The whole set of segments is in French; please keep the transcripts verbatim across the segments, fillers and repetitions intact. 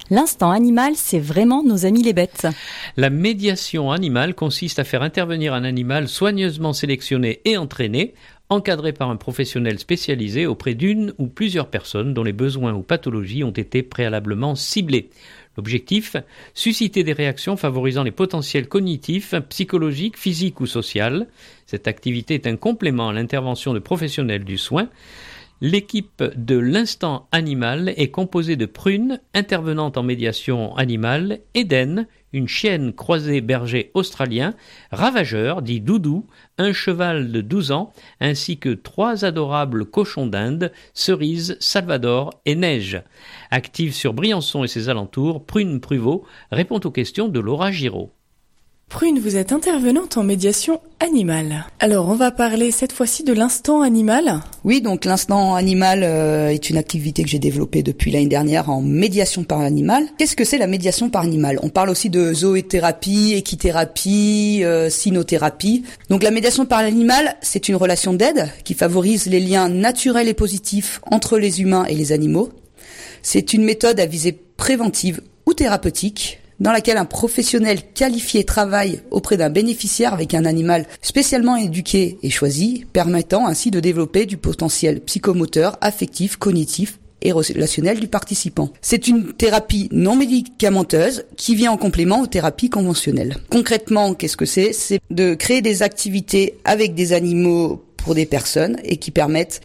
L'instant animal, c'est vraiment nos amis les bêtes. La médiation animale consiste à faire intervenir un animal soigneusement sélectionné et entraîné, encadré par un professionnel spécialisé auprès d'une ou plusieurs personnes dont les besoins ou pathologies ont été préalablement ciblés. L'objectif, susciter des réactions favorisant les potentiels cognitifs, psychologiques, physiques ou sociaux. Cette activité est un complément à l'intervention de professionnels du soin. L'équipe de l'Instant Animal est composée de Prune, intervenante en médiation animale, Eden, une chienne croisée berger australien, Ravageur, dit Doudou, un cheval de douze ans, ainsi que trois adorables cochons d'Inde, Cerise, Salvador et Neige. Active sur Briançon et ses alentours, Prune Pruvot répond aux questions de Laura Giraud. Prune, vous êtes intervenante en médiation animale. Alors, on va parler cette fois-ci de l'instant animal. Oui, donc l'instant animal euh, est une activité que j'ai développée depuis l'année dernière en médiation par l'animal. Qu'est-ce que c'est la médiation par animal ? On parle aussi de zoothérapie, équithérapie, euh, cynothérapie. Donc la médiation par l'animal, c'est une relation d'aide qui favorise les liens naturels et positifs entre les humains et les animaux. C'est une méthode à visée préventive ou thérapeutique, dans laquelle un professionnel qualifié travaille auprès d'un bénéficiaire avec un animal spécialement éduqué et choisi, permettant ainsi de développer du potentiel psychomoteur, affectif, cognitif et relationnel du participant. C'est une thérapie non médicamenteuse qui vient en complément aux thérapies conventionnelles. Concrètement, qu'est-ce que c'est ? C'est de créer des activités avec des animaux pour des personnes et qui permettent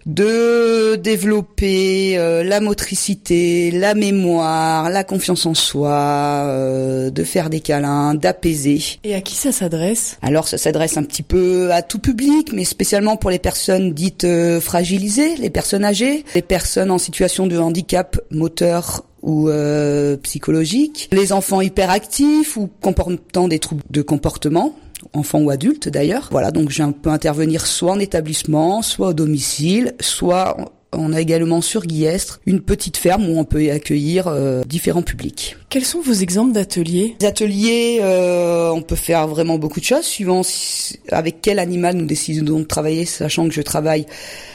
de développer euh, la motricité, la mémoire, la confiance en soi, euh, de faire des câlins, d'apaiser. Et à qui ça s'adresse ? Alors ça s'adresse un petit peu à tout public, mais spécialement pour les personnes dites euh, fragilisées, les personnes âgées, les personnes en situation de handicap moteur ou euh, psychologique, les enfants hyperactifs ou comportant des troubles de comportement, enfants ou adultes d'ailleurs. Voilà, donc je peux intervenir soit en établissement, soit au domicile, soit on a également sur Guillestre une petite ferme où on peut y accueillir euh, différents publics. Quels sont vos exemples d'ateliers ? Les ateliers, euh, on peut faire vraiment beaucoup de choses, suivant si, avec quel animal nous décidons de travailler, sachant que je travaille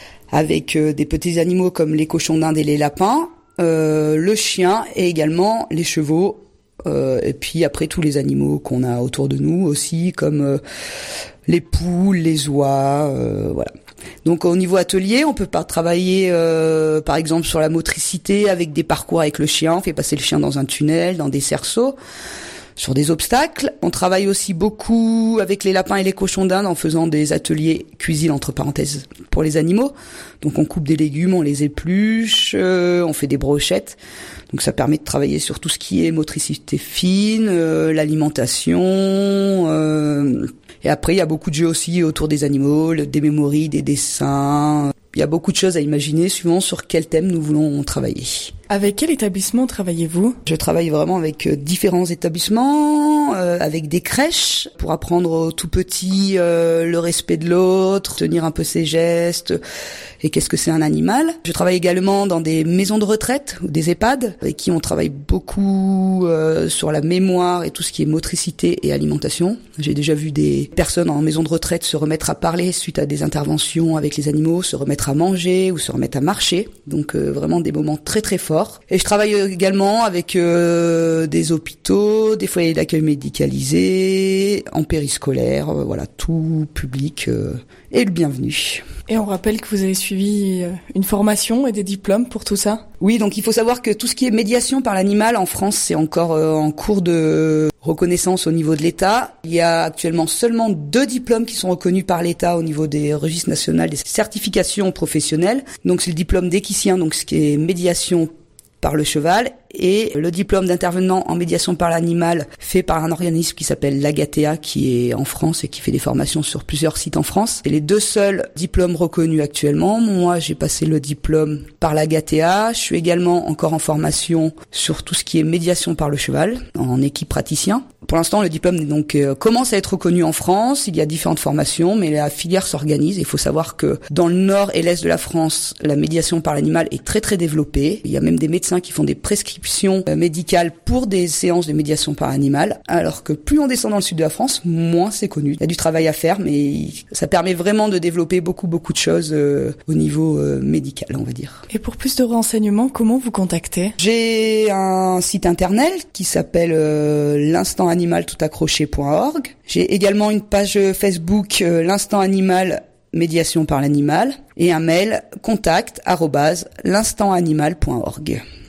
avec euh, des petits animaux comme les cochons d'Inde et les lapins, euh, le chien et également les chevaux. Euh, et puis après tous les animaux qu'on a autour de nous aussi, comme euh, les poules, les oies, euh, voilà. Donc au niveau atelier, on peut pas travailler euh, par exemple sur la motricité avec des parcours avec le chien, on fait passer le chien dans un tunnel, dans des cerceaux, sur des obstacles. On travaille aussi beaucoup avec les lapins et les cochons d'Inde en faisant des ateliers cuisine entre parenthèses pour les animaux. Donc on coupe des légumes, on les épluche, euh, on fait des brochettes. Donc ça permet de travailler sur tout ce qui est motricité fine, euh, l'alimentation. Euh, et après, il y a beaucoup de jeux aussi autour des animaux, des mémories, des dessins. Il y a beaucoup de choses à imaginer suivant sur quel thème nous voulons travailler. Avec quel établissement travaillez-vous ? Je travaille vraiment avec euh, différents établissements, euh, avec des crèches pour apprendre aux tout petits euh, le respect de l'autre, tenir un peu ses gestes et qu'est-ce que c'est un animal. Je travaille également dans des maisons de retraite ou des EHPAD avec qui on travaille beaucoup euh, sur la mémoire et tout ce qui est motricité et alimentation. J'ai déjà vu des personnes en maison de retraite se remettre à parler suite à des interventions avec les animaux, se remettre à manger ou se remettre à marcher. Donc euh, vraiment des moments très très forts. Et je travaille également avec euh, des hôpitaux, des foyers d'accueil médicalisés, en périscolaire, euh, voilà, tout public euh, est le bienvenu. Et on rappelle que vous avez suivi une formation et des diplômes pour tout ça ? Oui, donc il faut savoir que tout ce qui est médiation par l'animal en France, c'est encore euh, en cours de reconnaissance au niveau de l'État. Il y a actuellement seulement deux diplômes qui sont reconnus par l'État au niveau des registres nationaux des certifications professionnelles. Donc c'est le diplôme d'équicien, donc ce qui est médiation par le cheval, et le diplôme d'intervenant en médiation par l'animal fait par un organisme qui s'appelle l'Agatea, qui est en France et qui fait des formations sur plusieurs sites en France. C'est les deux seuls diplômes reconnus actuellement. Moi, j'ai passé le diplôme par l'Agatea. Je suis également encore en formation sur tout ce qui est médiation par le cheval, en équipe praticien. Pour l'instant, le diplôme donc euh, commence à être reconnu en France. Il y a différentes formations, mais la filière s'organise. Il faut savoir que dans le nord et l'est de la France, la médiation par l'animal est très très développée. Il y a même des médecins qui font des prescriptions prescriptions médicales pour des séances de médiation par animal, alors que plus on descend dans le sud de la France, moins c'est connu. Il y a du travail à faire, mais ça permet vraiment de développer beaucoup, beaucoup de choses euh, au niveau euh, médical, on va dire. Et pour plus de renseignements, comment vous contacter ? J'ai un site internet qui s'appelle euh, l'instant animal tout accroché point org. J'ai également une page Facebook euh, l'instant animal médiation par l'animal et un mail contact arobase l'instantanimal point org.